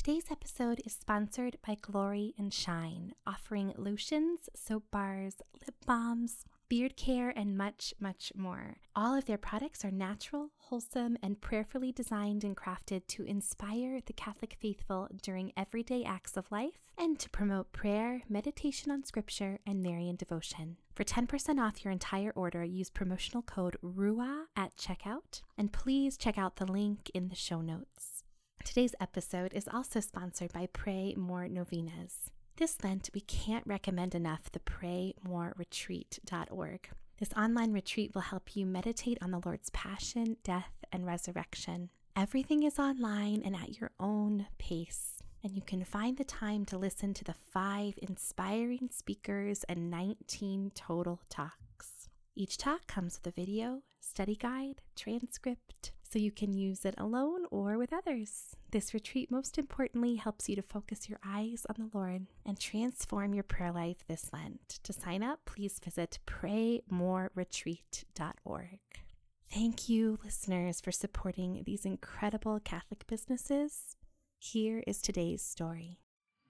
Today's episode is sponsored by Glory and Shine, offering lotions, soap bars, lip balms, beard care, and much, much more. All of their products are natural, wholesome, and prayerfully designed and crafted to inspire the Catholic faithful during everyday acts of life and to promote prayer, meditation on scripture, and Marian devotion. For 10% off your entire order, use promotional code RUA at checkout, and please check out the link in the show notes. Today's episode is also sponsored by Pray More Novenas. This Lent, we can't recommend enough the PrayMoreRetreat.org. This online retreat will help you meditate on the Lord's passion, death, and resurrection. Everything is online and at your own pace, and you can find the time to listen to the 5 inspiring speakers and 19 total talks. Each talk comes with a video, study guide, transcript, so you can use it alone or with others. This retreat, most importantly, helps you to focus your eyes on the Lord and transform your prayer life this Lent. To sign up, please visit PrayMoreRetreat.org. Thank you, listeners, for supporting these incredible Catholic businesses. Here is today's story.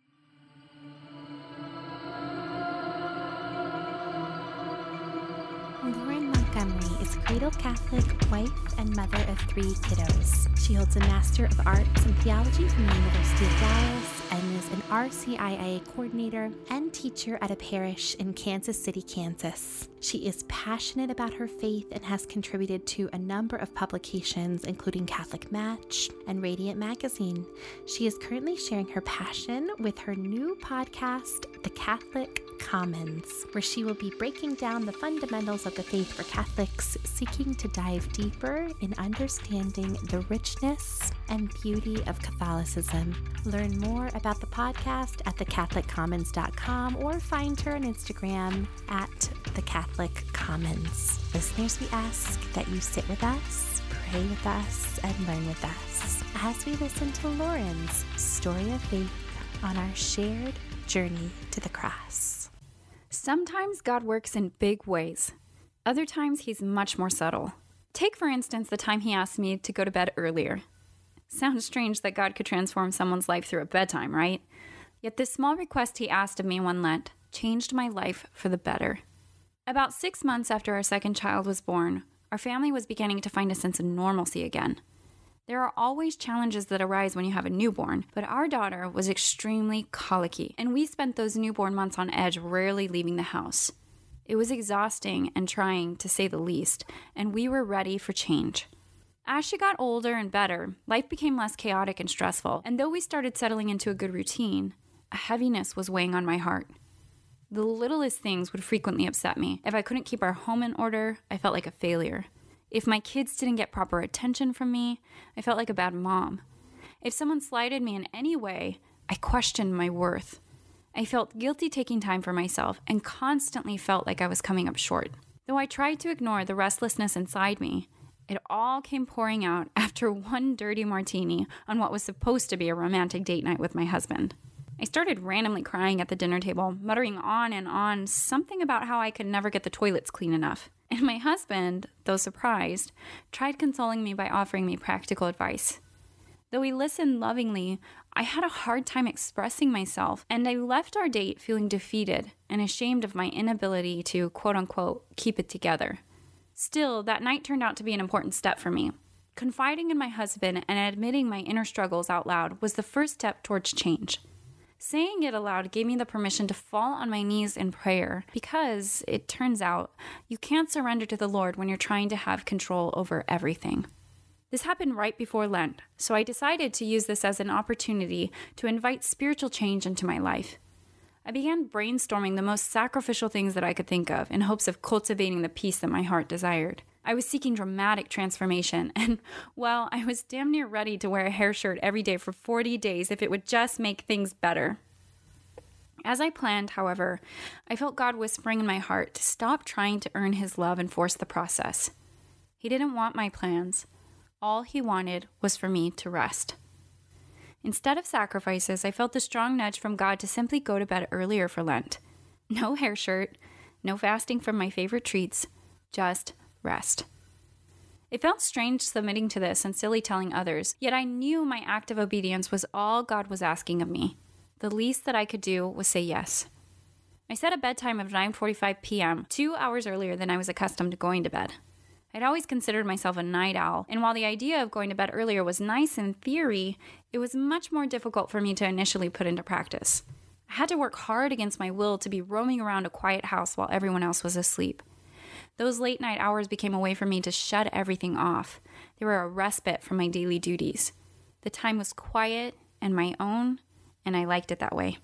Lauren Montgomery is a cradle Catholic, wife, and mother of 3 kiddos. She holds a Master of Arts in Theology from the University of Dallas and is an RCIA coordinator and teacher at a parish in Kansas City, Kansas. She is passionate about her faith and has contributed to a number of publications, including Catholic Match and Radiant Magazine. She is currently sharing her passion with her new podcast, The Catholic Commons, where she will be breaking down the fundamentals of the faith for Catholics seeking to dive deeper in understanding the richness and beauty of Catholicism. Learn more about the podcast at thecatholiccommons.com or find her on Instagram at The Catholic Commons. Listeners, we ask that you sit with us, pray with us, and learn with us as we listen to Lauren's story of faith on our shared journey to the cross. Sometimes God works in big ways. Other times he's much more subtle. Take, for instance, the time he asked me to go to bed earlier. Sounds strange that God could transform someone's life through a bedtime, right? Yet this small request he asked of me one Lent changed my life for the better. About 6 months after our second child was born, our family was beginning to find a sense of normalcy again. There are always challenges that arise when you have a newborn, but our daughter was extremely colicky, and we spent those newborn months on edge, rarely leaving the house. It was exhausting and trying, to say the least, and we were ready for change. As she got older and better, life became less chaotic and stressful, and though we started settling into a good routine, a heaviness was weighing on my heart. The littlest things would frequently upset me. If I couldn't keep our home in order, I felt like a failure. If my kids didn't get proper attention from me, I felt like a bad mom. If someone slighted me in any way, I questioned my worth. I felt guilty taking time for myself and constantly felt like I was coming up short. Though I tried to ignore the restlessness inside me, it all came pouring out after one dirty martini on what was supposed to be a romantic date night with my husband. I started randomly crying at the dinner table, muttering on and on something about how I could never get the toilets clean enough. And my husband, though surprised, tried consoling me by offering me practical advice. Though he listened lovingly, I had a hard time expressing myself, and I left our date feeling defeated and ashamed of my inability to, quote-unquote, keep it together. Still, that night turned out to be an important step for me. Confiding in my husband and admitting my inner struggles out loud was the first step towards change. Saying it aloud gave me the permission to fall on my knees in prayer because, it turns out, you can't surrender to the Lord when you're trying to have control over everything. This happened right before Lent, so I decided to use this as an opportunity to invite spiritual change into my life. I began brainstorming the most sacrificial things that I could think of in hopes of cultivating the peace that my heart desired. I was seeking dramatic transformation, and, well, I was damn near ready to wear a hair shirt every day for 40 days if it would just make things better. As I planned, however, I felt God whispering in my heart to stop trying to earn his love and force the process. He didn't want my plans. All he wanted was for me to rest. Instead of sacrifices, I felt the strong nudge from God to simply go to bed earlier for Lent. No hair shirt, no fasting from my favorite treats, just rest. It felt strange submitting to this and silly telling others, yet I knew my act of obedience was all God was asking of me. The least that I could do was say yes. I set a bedtime of 9:45 p.m., 2 hours earlier than I was accustomed to going to bed. I'd always considered myself a night owl, and while the idea of going to bed earlier was nice in theory, it was much more difficult for me to initially put into practice. I had to work hard against my will to be roaming around a quiet house while everyone else was asleep. Those late night hours became a way for me to shut everything off. They were a respite from my daily duties. The time was quiet and my own, and I liked it that way.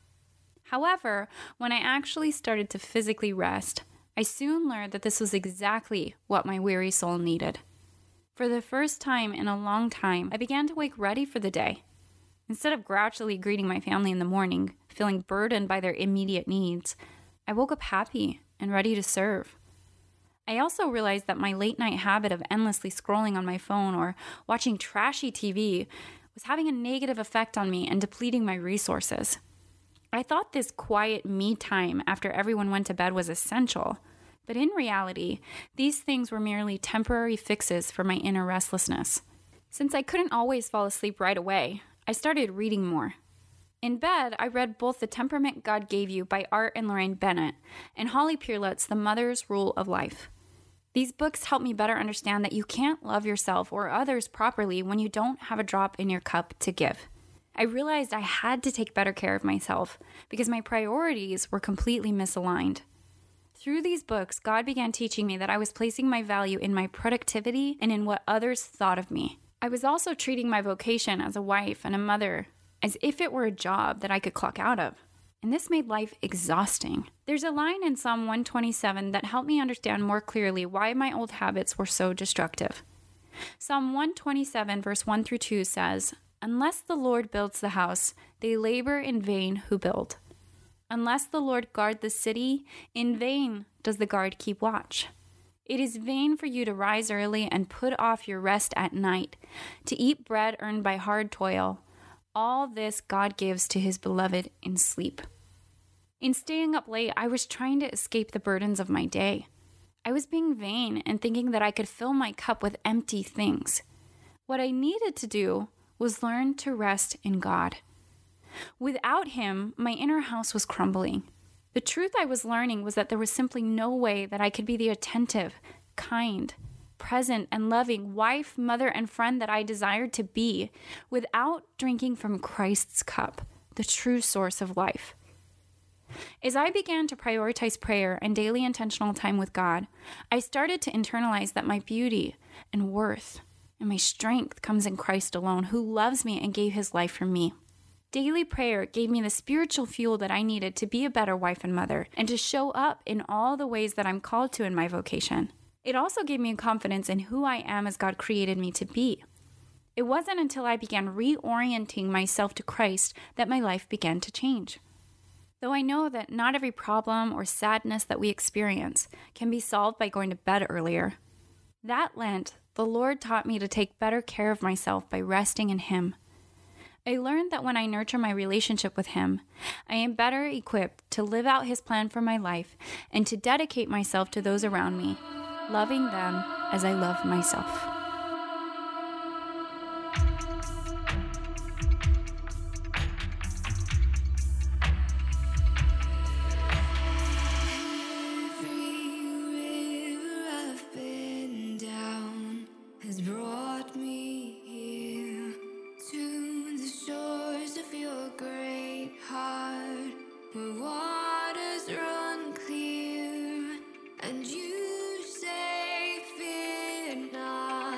However, when I actually started to physically rest, I soon learned that this was exactly what my weary soul needed. For the first time in a long time, I began to wake ready for the day. Instead of grouchily greeting my family in the morning, feeling burdened by their immediate needs, I woke up happy and ready to serve. I also realized that my late night habit of endlessly scrolling on my phone or watching trashy TV was having a negative effect on me and depleting my resources. I thought this quiet me time after everyone went to bed was essential, but in reality, these things were merely temporary fixes for my inner restlessness. Since I couldn't always fall asleep right away, I started reading more. In bed, I read both The Temperament God Gave You by Art and Lorraine Bennett and Holly Pierlett's The Mother's Rule of Life. These books help me better understand that you can't love yourself or others properly when you don't have a drop in your cup to give. I realized I had to take better care of myself because my priorities were completely misaligned. Through these books, God began teaching me that I was placing my value in my productivity and in what others thought of me. I was also treating my vocation as a wife and a mother as if it were a job that I could clock out of. And this made life exhausting. There's a line in Psalm 127 that helped me understand more clearly why my old habits were so destructive. Psalm 127 verse 1 through 2 says, "Unless the Lord builds the house, they labor in vain who build. Unless the Lord guard the city, in vain does the guard keep watch. It is vain for you to rise early and put off your rest at night, to eat bread earned by hard toil. All this God gives to his beloved in sleep." In staying up late, I was trying to escape the burdens of my day. I was being vain and thinking that I could fill my cup with empty things. What I needed to do was learn to rest in God. Without him, my inner house was crumbling. The truth I was learning was that there was simply no way that I could be the attentive, kind, present, and loving wife, mother, and friend that I desired to be without drinking from Christ's cup, the true source of life. As I began to prioritize prayer and daily intentional time with God, I started to internalize that my beauty and worth and my strength comes in Christ alone, who loves me and gave his life for me. Daily prayer gave me the spiritual fuel that I needed to be a better wife and mother and to show up in all the ways that I'm called to in my vocation. It also gave me confidence in who I am as God created me to be. It wasn't until I began reorienting myself to Christ that my life began to change. Though I know that not every problem or sadness that we experience can be solved by going to bed earlier, that Lent, the Lord taught me to take better care of myself by resting in him. I learned that when I nurture my relationship with him, I am better equipped to live out his plan for my life and to dedicate myself to those around me, loving them as I love myself. And you say, fear not.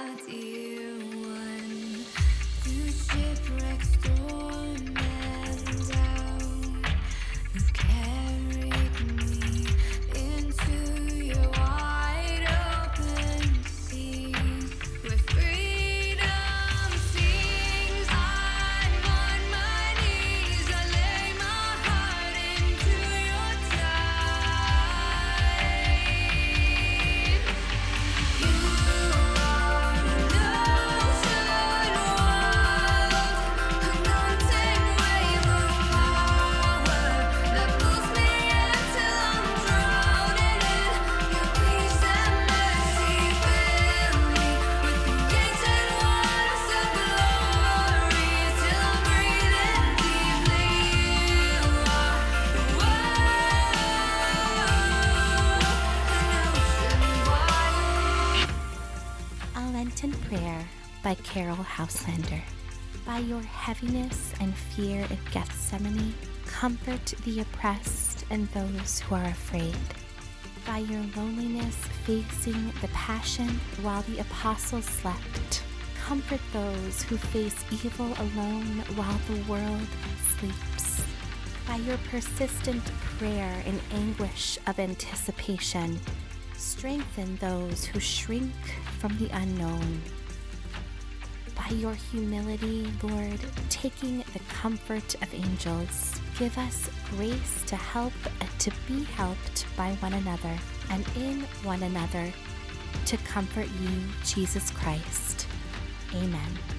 by Carol Houselander. By your heaviness and fear in Gethsemane, comfort the oppressed and those who are afraid. By your loneliness facing the passion while the apostles slept, comfort those who face evil alone while the world sleeps. By your persistent prayer and anguish of anticipation, strengthen those who shrink from the unknown. By your humility, Lord, taking the comfort of angels, give us grace to help and to be helped by one another, and in one another to comfort you, Jesus Christ. Amen.